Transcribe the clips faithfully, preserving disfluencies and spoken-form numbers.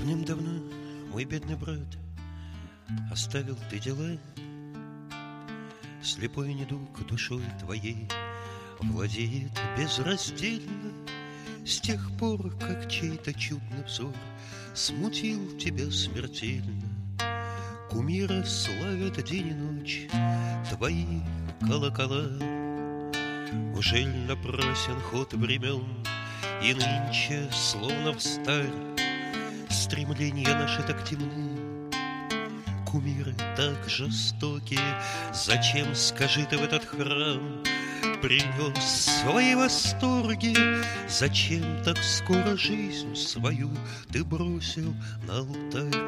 Давным-давно, мой бедный брат, оставил ты дела. Слепой недуг душой твоей владеет безраздельно. С тех пор, как чей-то чудный взор смутил тебя смертельно. Кумира славят день и ночь твои колокола. Ужель напрасен ход времен, и нынче, словно встарь, стремления наши так темны, кумиры так жестокие. Зачем, скажи, ты в этот храм принес свои восторги? Зачем так скоро жизнь свою ты бросил на алтарь?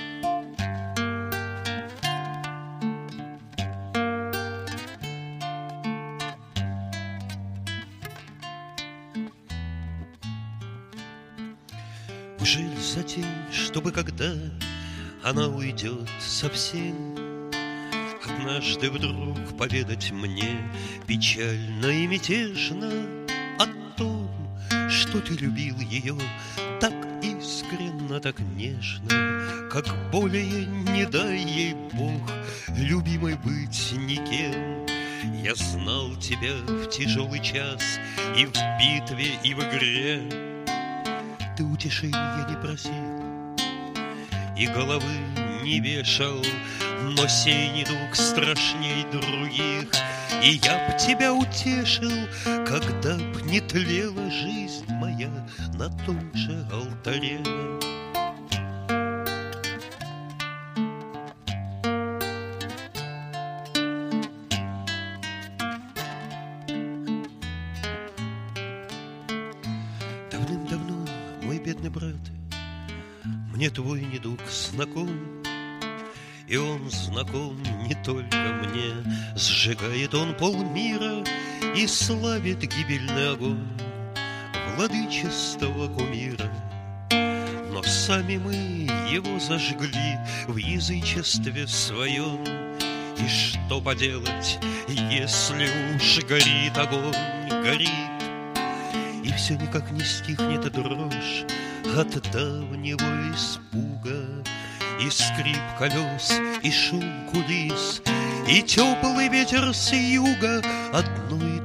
Ужель затем, чтобы когда она уйдет совсем, однажды вдруг поведать мне печально и мятежно о том, что ты любил ее так искренно, так нежно, как более не дай ей Бог любимой быть никем. Я знал тебя в тяжелый час и в битве, и в игре. Ты утешения не просил и головы не вешал, но сей недуг страшней других, и я б тебя утешил, когда б не тлела жизнь моя на том же алтаре. Давным-давно, мой бедный брат, мне твой недуг знаком, и он знаком не только мне. Сжигает он полмира и славит гибельный огонь владычества кумира. Но сами мы его зажгли в язычестве своем. И что поделать, если уж горит огонь, горит, и все никак не стихнет дрожь от давнего испуга. И скрип колес, и шум кулис, и теплый ветер с юга одной